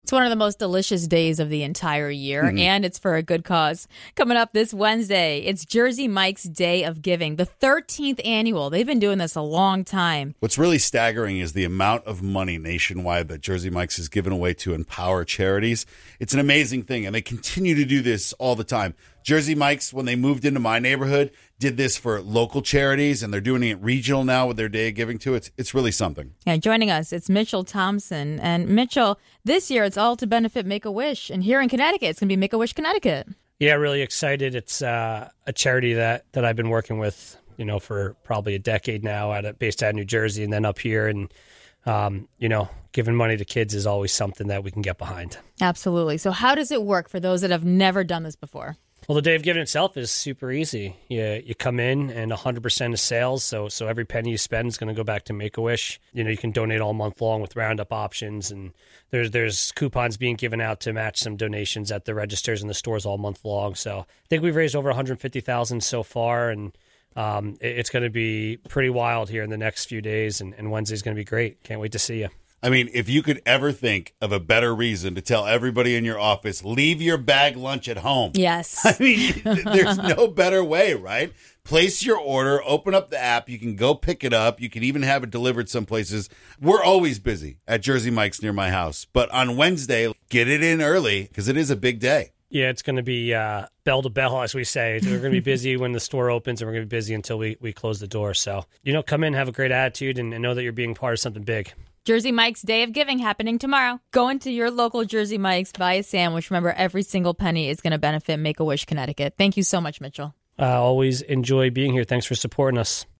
It's one of the most delicious days of the entire year, and it's for a good cause. Coming up this Wednesday, it's Jersey Mike's Day of Giving, the 13th annual. They've been doing this a long time. What's really staggering is the amount of money nationwide that Jersey Mike's has given away to empower charities. It's an amazing thing, and they continue to do this all the time. Jersey Mike's, when they moved into my neighborhood, did this for local charities, and they're doing it regional now with their Day of Giving too. It's really something. Yeah, joining us, it's Mitchell Thompson. And Mitchell, this year it's all to benefit Make-A-Wish. And here in Connecticut, it's going to be Make-A-Wish Connecticut. Yeah, really excited. It's a charity that I've been working with, for probably a decade now, based out of New Jersey, and then up here. And giving money to kids is always something that we can get behind. Absolutely. So how does it work for those that have never done this before? Well, the Day of Giving itself is super easy. You come in and 100% of sales, so every penny you spend is going to go back to Make-A-Wish. You can donate all month long with roundup options, and there's coupons being given out to match some donations at the registers in the stores all month long. So I think we've raised over $150,000 so far, and it's going to be pretty wild here in the next few days, and Wednesday's going to be great. Can't wait to see you. I mean, if you could ever think of a better reason to tell everybody in your office, leave your bag lunch at home. Yes. I mean, there's no better way, right? Place your order, open up the app. You can go pick it up. You can even have it delivered some places. We're always busy at Jersey Mike's near my house. But on Wednesday, get it in early because it is a big day. Yeah, it's going to be bell to bell, as we say. We're going to be busy when the store opens, and we're going to be busy until we close the door. So, come in, have a great attitude, and know that you're being part of something big. Jersey Mike's Day of Giving happening tomorrow. Go into your local Jersey Mike's, buy a sandwich. Remember, every single penny is going to benefit Make-A-Wish Connecticut. Thank you so much, Mitchell. Always enjoy being here. Thanks for supporting us.